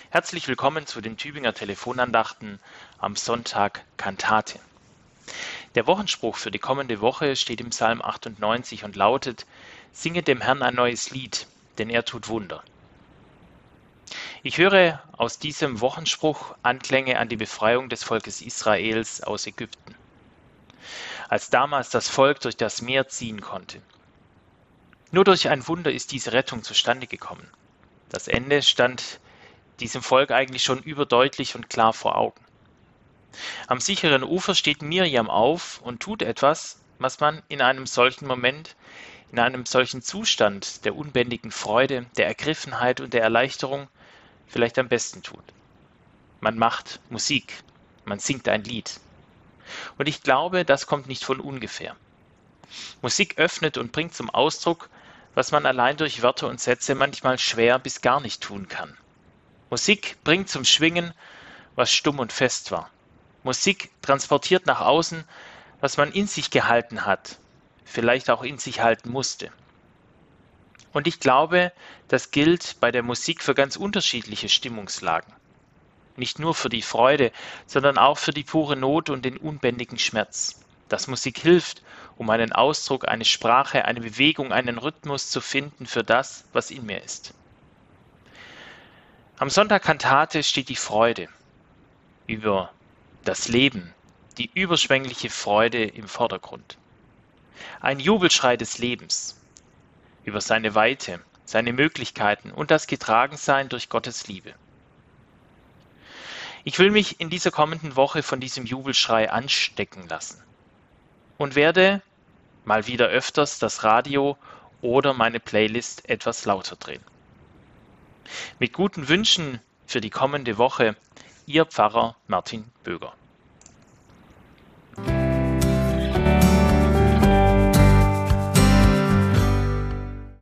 Herzlich willkommen zu den Tübinger Telefonandachten am Sonntag Kantate. Der Wochenspruch für die kommende Woche steht im Psalm 98 und lautet: Singet dem Herrn ein neues Lied, denn er tut Wunder. Ich höre aus diesem Wochenspruch Anklänge an die Befreiung des Volkes Israels aus Ägypten, als damals das Volk durch das Meer ziehen konnte. Nur durch ein Wunder ist diese Rettung zustande gekommen. Das Ende stand diesem Volk eigentlich schon überdeutlich und klar vor Augen. Am sicheren Ufer steht Mirjam auf und tut etwas, was man in einem solchen Moment, in einem solchen Zustand der unbändigen Freude, der Ergriffenheit und der Erleichterung vielleicht am besten tut. Man macht Musik, man singt ein Lied. Und ich glaube, das kommt nicht von ungefähr. Musik öffnet und bringt zum Ausdruck, was man allein durch Wörter und Sätze manchmal schwer bis gar nicht tun kann. Musik bringt zum Schwingen, was stumm und fest war. Musik transportiert nach außen, was man in sich gehalten hat, vielleicht auch in sich halten musste. Und ich glaube, das gilt bei der Musik für ganz unterschiedliche Stimmungslagen. Nicht nur für die Freude, sondern auch für die pure Not und den unbändigen Schmerz. Dass Musik hilft, um einen Ausdruck, eine Sprache, eine Bewegung, einen Rhythmus zu finden für das, was in mir ist. Am Sonntag Kantate steht die Freude über das Leben, die überschwängliche Freude im Vordergrund. Ein Jubelschrei des Lebens über seine Weite, seine Möglichkeiten und das Getragensein durch Gottes Liebe. Ich will mich in dieser kommenden Woche von diesem Jubelschrei anstecken lassen und werde mal wieder öfters das Radio oder meine Playlist etwas lauter drehen. Mit guten Wünschen für die kommende Woche, Ihr Pfarrer Martin Böger.